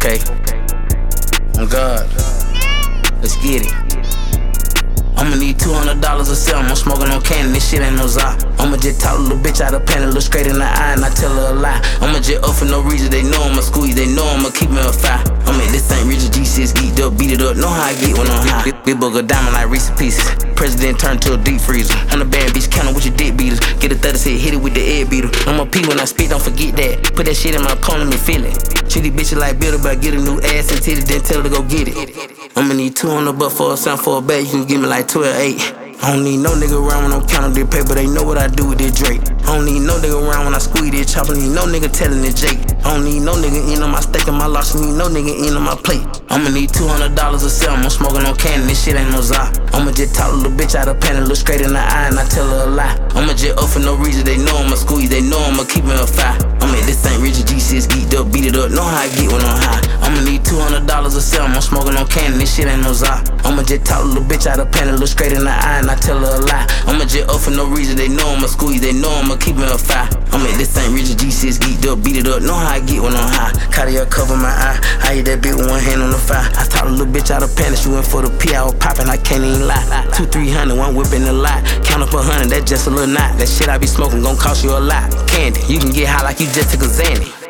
Okay. On God. Let's get it. I'ma need $200 a sell. I'm smoking on candy, this shit ain't no za. I'ma just talk a little bitch out of panic, look straight in the eye and I tell her a lie. I'ma just up for no reason, they know I'ma squeeze, they know I'ma keep me a fire. I mean, this ain't Richard G6, geeked up, beat it up, know how I get when I'm high. Big booger diamond like Reese's Pieces. President turned to a deep freezer. On the bad bitch, counting with your dick beaters. Get a 30 set, hit it with the egg beater. I'm a P when I spit, don't forget that. Put that shit in my opponent, me feel it. Treat these bitches like bitter, but get a new ass and titty, then tell her to go get it. I'ma need $200 for a sound for a bag, you can give me like 12-8. I don't need no nigga around when I'm counting this paper, they know what I do with this Drake. I don't need no nigga around when I squeeze this chopper, need no nigga telling it Jake. I don't need no nigga in on my steak and my loss, need no nigga in on my plate. I'ma need $200 a sell, I'm smoking on candy, this shit ain't no za. I'ma just talk a little bitch out of panic, look straight in the eye and I tell her a lie. I'ma just up for no reason, they know I'ma squeeze, they know I'ma keep me a fire. I mean, this ain't Richard G6, geeked up, beat it up, know how I get when I'm high. I'ma need $200 a sell, I'm smoking on candy, this shit ain't no za. I'ma just talk a little bitch out of panic, look straight in the eye and I tell her a lie. I'ma just up for no reason, they know I'ma squeeze, they know I'ma keep me a fire. I mean, this ain't Richard G6, geeked up, beat it up, know how I get when I'm high. Cartier cover my eye, I hit that bitch with one hand on the fire. I talk a little bitch out of panic, she went for the P, I was poppin', I can't even lie. 200-300, one whippin' a lot, count up 100, that's just a little knot. That shit I be smoking gon' cost you a lot. Candy, you can get high like you just took a Xanny.